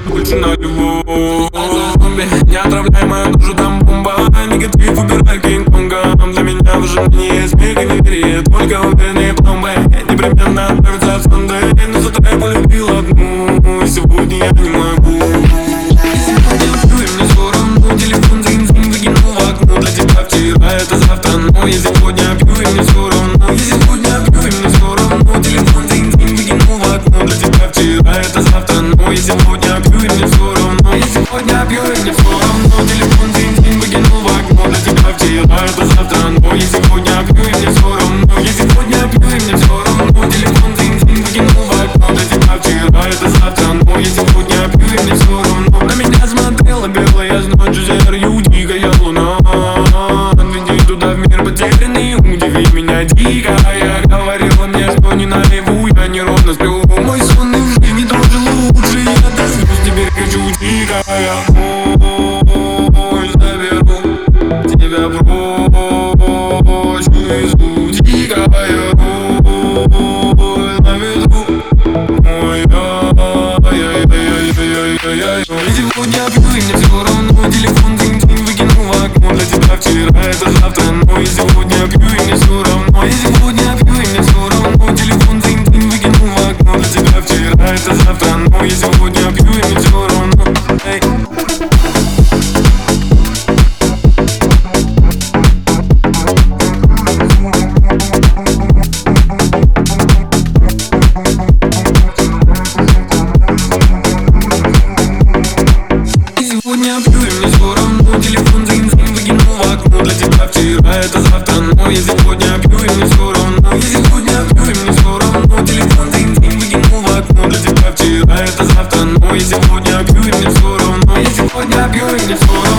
больше на любовь. Не отравляй мою душу, там бомба. Негатив убирай Кинг-Конга. Для меня в жизни есть смех и неверие. Только уверенные пломбы непременно отправятся в Сандэй. Но за утра я полюбил одну, и сегодня я не могу. Сегодня пью, и мне все равно. Телефон зин-зин выкинул в окно. Для тебя вчера, это завтра, но я сегодня пью, и мне все равно. Я сегодня пью, и мне все равно. Телефон зин-зин выкинул в окно. Для тебя вчера, это завтра, но я сегодня пью, и мне все равно. Я сегодня пью, и мне все равно. Телефон зин-зин выкинул в окно. Для тебя вчера, это завтра, но я сегодня пью, и мне все равно. Я сегодня пью, и мне все равно. Телефон зин-зин выкинул в окно. Для тебя вчера, это завтра, но я сегодня пью, и мне все равно. На меня смотрела белая ночь, зерью дикая луна. Отведи туда в мир потерянный, удиви меня дико. Я говорила мне, что не наяву, я неровно сплю. Мой сон и в жизни тоже лучше, я до слез теперь хочу дико. Я заберу тебя прочь, увезу дико. Я на ветру, ой, ай-яй-яй-яй-яй-яй. И сегодня пью, и мне все равно. Телефон зин-зин выкинул в окно. Для тебя вчера, это завтра, но я сегодня пью, и мне все равно. Я сегодня пью, и мне все равно. Телефон зин-зин выкинул в окно. Для тебя вчера, это завтра, но я сегодня пью, и мне все равно. Эй. Сегодня пью, и мне все равно. Телефон зин-зин выкинул в окно. Для тебя вчера, это завтра, но я сегодня пью, и мне все равно. Я сегодня пью, и мне все равно. Телефон зин-зин выкинул в окно. Для тебя вчера, это завтра, но я сегодня пью, и мне все равно. Я сегодня пью, и мне все равно.